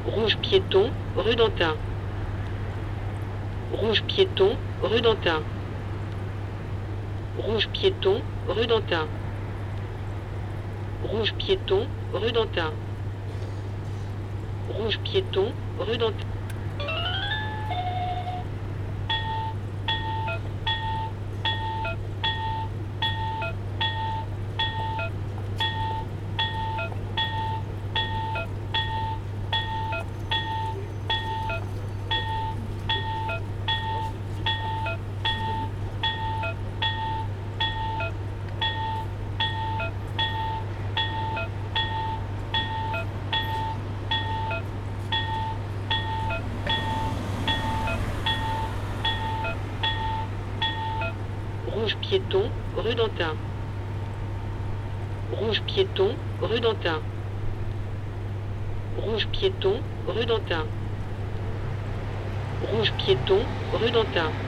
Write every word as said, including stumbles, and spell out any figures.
Rouge piéton, rue d'Antin. Rouge piéton, rue d'Antin. Rouge piéton, rue d'Antin. Rouge piéton, rue d'Antin. Rouge piéton, rue d'Antin. Rouge piéton, rue d'Antin. Rouge piéton, rue d'Antin. Rouge piéton, rue d'Antin. Rouge piéton, rue d'Antin.